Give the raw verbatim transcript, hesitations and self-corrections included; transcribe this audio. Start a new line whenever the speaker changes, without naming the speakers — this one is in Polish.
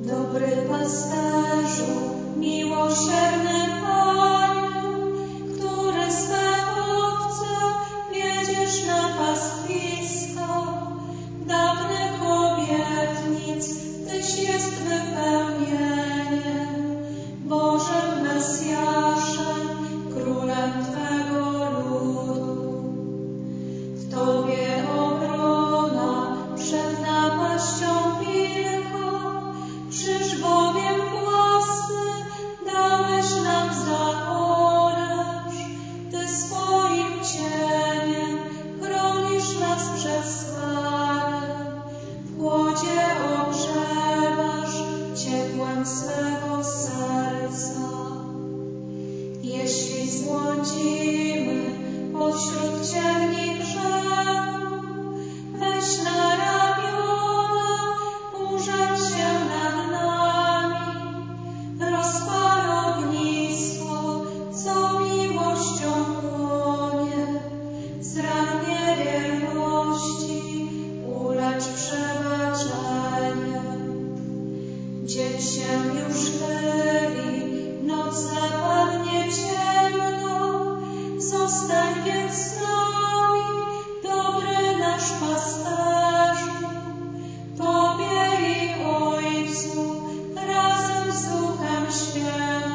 Dobry pasterzu, miłosierny Panie, który swe owce wiedziesz na pastwisko, dawnych obietnic Tyś jest wypełnieniem, Bożym Mesjaszem, Królem Twego ludu. W Tobie obrona przed napaścią wilka, krzyż bowiem własny dałeś nam za oręż. Ty swoim cieniem chronisz nas przed skalem, w chłodzie ogrzewasz ciepłem swego serca. Jeśli zbłądzimy pośród ciemni grzechu, weź na ramiona, użal się nad nami. Rozpal ognisko, co miłością płonie, z ran niewierności ulecz przebaczeniem. Dzień się już chyli, noc zapadnie ciemno, zostań więc z nami, dobry nasz pasterzu. Tobie i Ojcu razem z Duchem Świętym